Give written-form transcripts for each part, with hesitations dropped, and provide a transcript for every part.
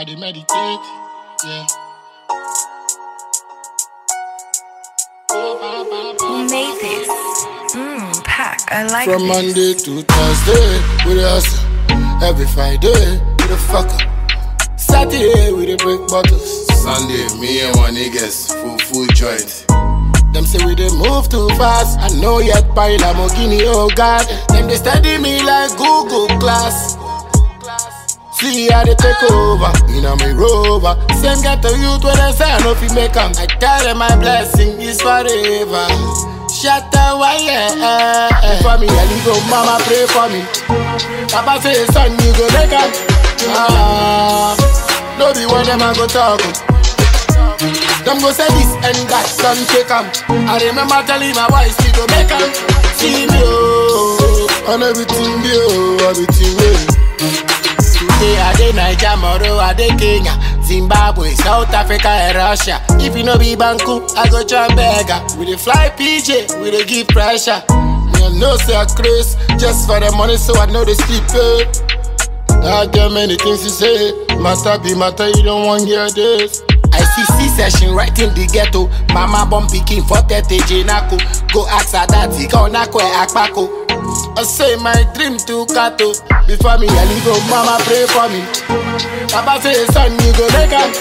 I dey meditate, yeah. Who made this? Pack, I like From this. Monday to Thursday, we dey hustle. Every Friday, we dey fuck up. Saturday, we dey break bottles. Sunday, me and my niggas, full joint. Them say we dey move too fast. I know yet by Lamborghini, oh God. Them they study me like Google class. See how they take over, in a me rover. Same get to youth when I say I know if you make 'em. I tell them my blessing is forever. Shut the wire, for me, I go, mama pray for me. Papa say, son, you go make 'em. No be one them I go talk. Them go say this and that, son take 'em. I remember telling my wife, we go make 'em. See me, oh, and everything, oh, everything, oh. Today I dey Nigeria, tomorrow I dey Kenya, Zimbabwe, South Africa and Russia. If you no be Banku, I go try beggar. We dey fly PJ, we dey give pressure. Me I know say I craze, just for the money so I know they sleep. I get many things to say, matter be matter, you don't want hear this. I see C-session right in the ghetto. Mama bomb picking for 30 Jenako. Go ask her daddy, go nako e akpako. I say my dream to Kato. Before me, I leave, oh, mama pray for me. Papa say, son, you go make 'em.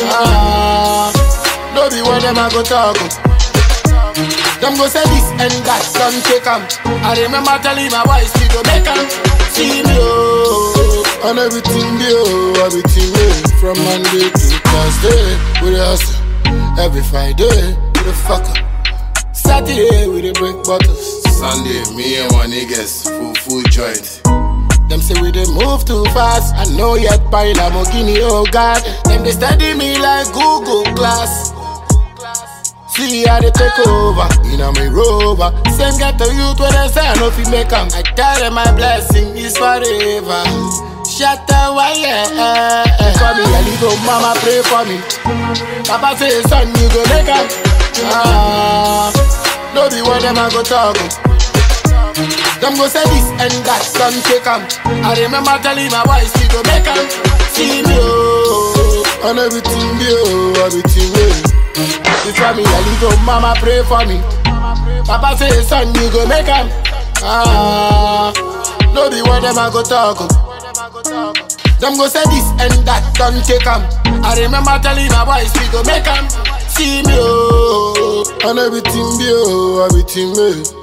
No be one them I go talk. Them go say this and that, son take 'em. I remember telling my wife, we go make 'em. See me, oh, and everything, oh, everything, oh. From Monday to Thursday, we dey hustle. Every Friday, we dey fuck up. Saturday, we dey break bottles. Sunday, me and my niggas, full joint. Them say we dey move too fast. I know yet by Lamborghini, oh God. Them they study me like Google class. See how they take over, in a me rover. Same get to youth when I say I know if you make 'em. I tell them my blessing is forever. Shut the wire, for me, I go, mama pray for me. Papa say, son, you go make 'em. No be one them I go talk. Them go say this and that, son take 'em. I remember telling my wife, we go make 'em. See me, oh, and everything, oh, everything, oh. Before me, I go, mama pray for me. Papa say, son, you go make 'em. No be one them I go talk. Them go say this and that, don't take 'em. I remember telling my wife, we go make 'em. See me, oh, and everything, oh, everything, oh.